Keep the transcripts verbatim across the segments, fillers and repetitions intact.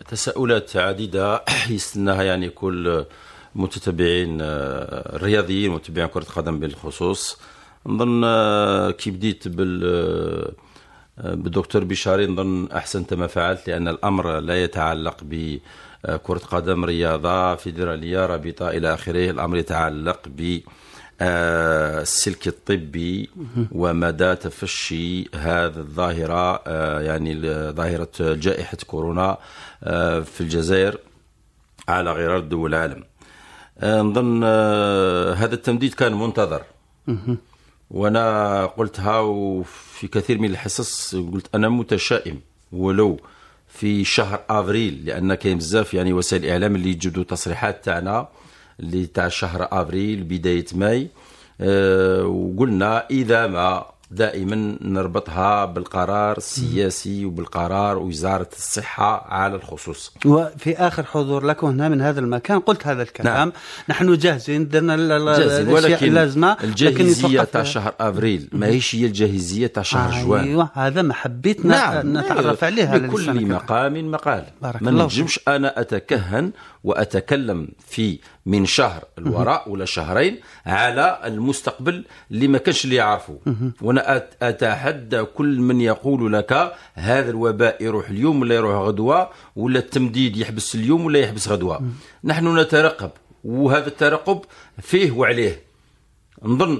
تساؤلات عديدة يستناها يعني كل متتبعين الرياضيين متابعين كرة القدم بالخصوص. نظن كي بديت بال بالدكتور بشاري نظن أحسنت ما فعلت، لأن الأمر لا يتعلق بكرة قدم، رياضة فيدرالية رابطة إلى آخره. الأمر يتعلق ب السلك الطبي ومدى تفشي هذه الظاهرة، يعني ظاهرة جائحة كورونا في الجزائر على غرار دول العالم. نظن هذا التمديد كان منتظر، وأنا قلتها وفي كثير من الحصص، قلت أنا متشائم ولو في شهر أفريل، لأن كاين بزاف يعني وسائل الإعلام اللي يجدوا تصريحات تاعنا اللي تاع شهر أفريل بداية ماي، أه وقلنا إذا ما دائما نربطها بالقرار السياسي وبالقرار وزارة الصحة على الخصوص. وفي آخر حضور لك هنا من هذا المكان قلت هذا الكلام. نعم. نحن جاهزين، درنا الأشياء اللازمة، الجاهزية تاع شهر أفريل ما هيش هي الجاهزية تاع شهر آه جوان. أيوة، هذا ما حبيتنا نعم. نتعرف أيوة. عليها. لكل مقام مقال، ما نجمش أنا أتكهن وأتكلم في من شهر الوراء ولا شهرين على المستقبل اللي ما كانش اللي يعرفه. وانا اتحدى كل من يقول لك هذا الوباء يروح اليوم ولا يروح غدوه، ولا التمديد يحبس اليوم ولا يحبس غدوه. نحن نترقب، وهذا الترقب فيه وعليه. نظن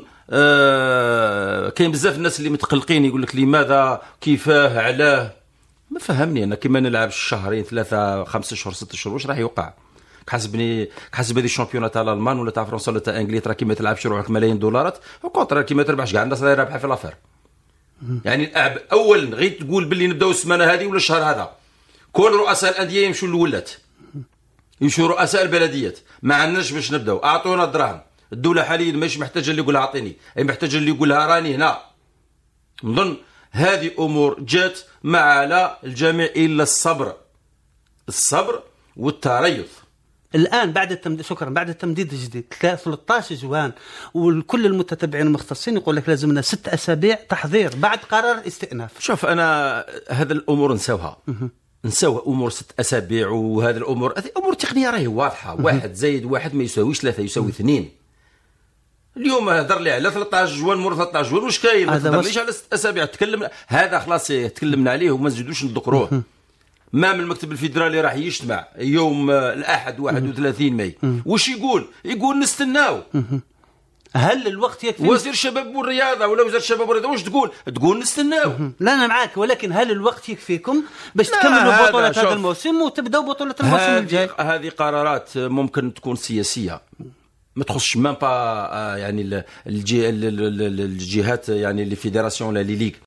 آه كاين بزاف الناس اللي متقلقين يقول لك لماذا كيفاه علاه. ما فهمني انا، كيما نلعب شهرين ثلاثه خمسة اشهر ستة اشهر واش راح يوقع؟ حسبني حسب هذه الشامبيونات تاع الالمان ولا تاع فرنسا ولا تاع انجلترا، كيما تلعبش روحك ملايين دولارات، وكونترا كيما تربحش كاع الناس راهي رابحه في الافير. يعني اولا غير تقول باللي نبداو السمانه هذه ولا الشهر هذا، كل رؤساء الانديه يمشوا للولات، يمشوا رؤساء البلديات، ما عندناش باش نبداو، اعطونا الدراهم. الدوله حاليا ماشي محتاجه اللي يقولها اعطيني، اي محتاجه اللي يقولها راني هنا. نظن هذه امور جات ما على الجميع الا الصبر، الصبر والتريث. الآن بعد التمديد، شكرا، بعد التمديد الجديد ثلاثة عشر جوان، وكل المتتبعين المختصين يقول لك لازمنا ست أسابيع تحضير بعد قرار الاستئناف. شوف أنا هذا الأمور نسوها نسوها أمور ست أسابيع، وهذا الأمور أمور تقنية راهي واضحة. واحد زائد واحد ما يساويش ثلاثة، يساوي اثنين. اليوم هضر لي على ثلاثة عشر جوان مور ثلاثة عشر جوان، واش كاين؟ ما تهضرليش على ست أسابيع. تكلم هذا خلاص تكلمنا عليه وما نزيدوش نذكروه. ما من المكتب الفيدرالي راح يجتمع يوم الأحد واحد وثلاثين ماي، وش يقول؟ يقول نستناو. هل الوقت يكفي؟ وزير الشباب والرياضة ولا وزير الشباب والرياضة واش تقول؟ تقول نستناو. لا أنا معاك، ولكن هل الوقت يكفيكم باش تكملوا بطولة هذا الموسم وتبداو بطولة الموسم الجاي؟ هذه قرارات ممكن تكون سياسية، ما تخصش مام با يعني الجهات يعني الفيدراسيون ولا لي ليغ،